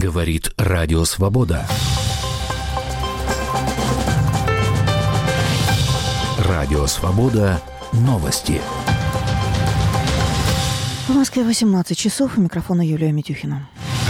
Говорит Радио Свобода. Радио Свобода. Новости. В Москве 18 часов. У микрофона Юлия Митюхина.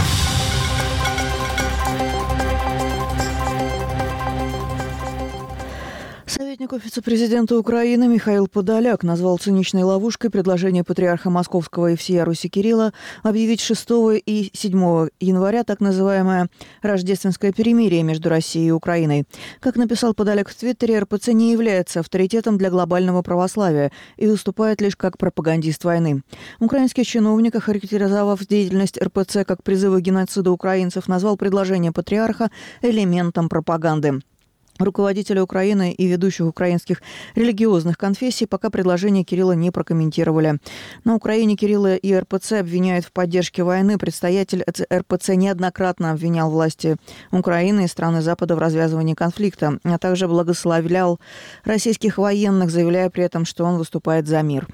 Советник офиса президента Украины Михаил Подоляк назвал циничной ловушкой предложение патриарха Московского и всея Руси Кирилла объявить 6 и 7 января так называемое рождественское перемирие между Россией и Украиной. Как написал Подоляк в Твиттере, РПЦ не является авторитетом для глобального православия и выступает лишь как пропагандист войны. Украинский чиновник, охарактеризовав деятельность РПЦ как призывы к геноциду украинцев, назвал предложение патриарха элементом пропаганды. Руководители Украины и ведущих украинских религиозных конфессий пока предложение Кирилла не прокомментировали. На Украине Кирилла и РПЦ обвиняют в поддержке войны. Представитель РПЦ неоднократно обвинял власти Украины и страны Запада в развязывании конфликта, а также благословлял российских военных, заявляя при этом, что он выступает за мир.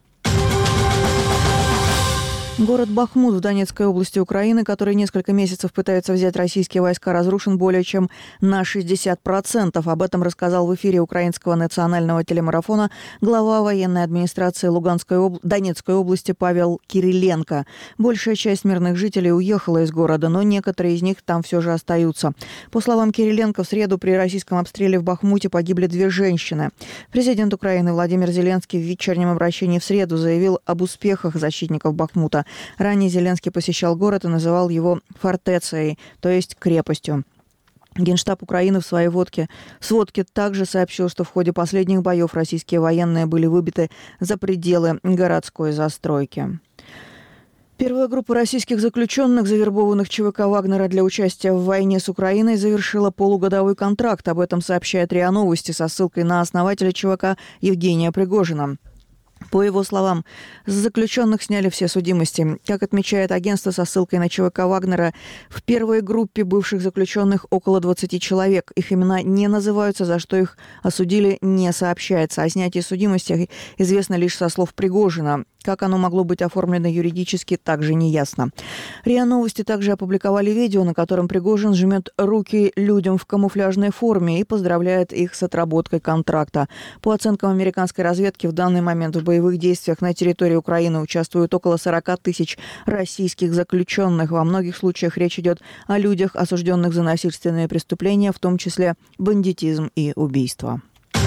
Город Бахмут в Донецкой области Украины, который несколько месяцев пытаются взять российские войска, разрушен более чем на 60%. Об этом рассказал в эфире украинского национального телемарафона глава военной администрации Донецкой области Павел Кириленко. Большая часть мирных жителей уехала из города, но некоторые из них там все же остаются. По словам Кириленко, в среду при российском обстреле в Бахмуте погибли 2 женщины. Президент Украины Владимир Зеленский в вечернем обращении в среду заявил об успехах защитников Бахмута. Ранее Зеленский посещал город и называл его фортецией, то есть крепостью. Генштаб Украины в своей сводке также сообщил, что в ходе последних боев российские военные были выбиты за пределы городской застройки. Первая группа российских заключенных, завербованных ЧВК «Вагнера» для участия в войне с Украиной, завершила полугодовой контракт. Об этом сообщает РИА Новости со ссылкой на основателя ЧВК Евгения Пригожина. По его словам, с заключенных сняли все судимости. Как отмечает агентство со ссылкой на ЧВК «Вагнера», в первой группе бывших заключенных около 20 человек. Их имена не называются, за что их осудили, не сообщается. О снятии судимости известно лишь со слов Пригожина. Как оно могло быть оформлено юридически, также не ясно. РИА Новости также опубликовали видео, на котором Пригожин жмет руки людям в камуфляжной форме и поздравляет их с отработкой контракта. По оценкам американской разведки, в данный момент в боевых действиях на территории Украины участвуют около 40 тысяч российских заключенных. Во многих случаях речь идет о людях, осужденных за насильственные преступления, в том числе бандитизм и убийство.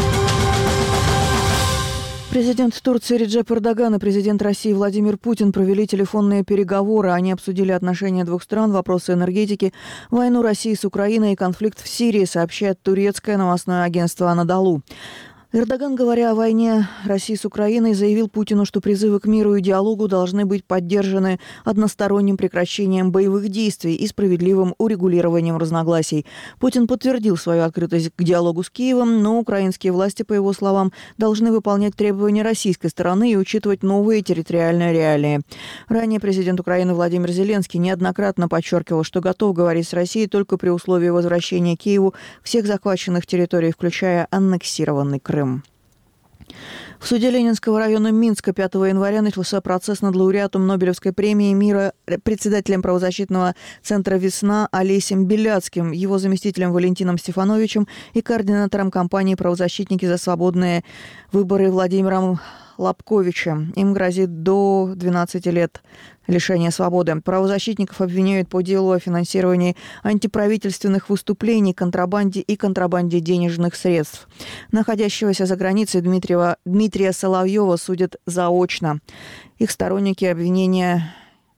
Президент Турции Реджеп Эрдоган и президент России Владимир Путин провели телефонные переговоры. Они обсудили отношения двух стран, вопросы энергетики, войну России с Украиной и конфликт в Сирии, сообщает турецкое новостное агентство «Анадолу». Эрдоган, говоря о войне России с Украиной, заявил Путину, что призывы к миру и диалогу должны быть поддержаны односторонним прекращением боевых действий и справедливым урегулированием разногласий. Путин подтвердил свою открытость к диалогу с Киевом, но украинские власти, по его словам, должны выполнять требования российской стороны и учитывать новые территориальные реалии. Ранее президент Украины Владимир Зеленский неоднократно подчеркивал, что готов говорить с Россией только при условии возвращения Киеву всех захваченных территорий, включая аннексированный Крым. В суде Ленинского района Минска 5 января начался процесс над лауреатом Нобелевской премии мира, председателем правозащитного центра «Весна» Олесем Беляцким, его заместителем Валентином Стефановичем и координатором кампании «Правозащитники за свободные выборы» Владимиром Лобковичем. Им грозит до 12 лет лишения свободы. Правозащитников обвиняют по делу о финансировании антиправительственных выступлений, контрабанде денежных средств. Находящегося за границей Дмитрия Соловьева судят заочно. Их сторонники обвинения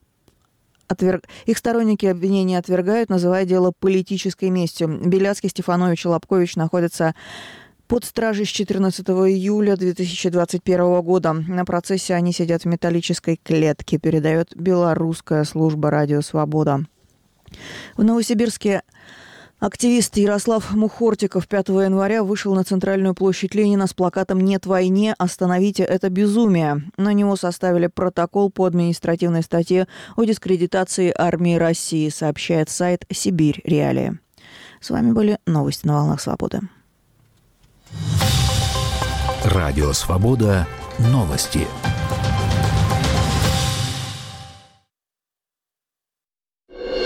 отвергают, называя дело политической местью. Беляцкий, Стефанович и Лобкович находятся под стражей с 14 июля 2021 года. На процессе они сидят в металлической клетке, передает белорусская служба «Радио Свобода». В Новосибирске активист Ярослав Мухортиков 5 января вышел на центральную площадь Ленина с плакатом «Нет войне, остановите это безумие». На него составили протокол по административной статье о дискредитации армии России, сообщает сайт «Сибирь Реалии». С вами были новости на волнах Свободы. Радио Свобода. Новости.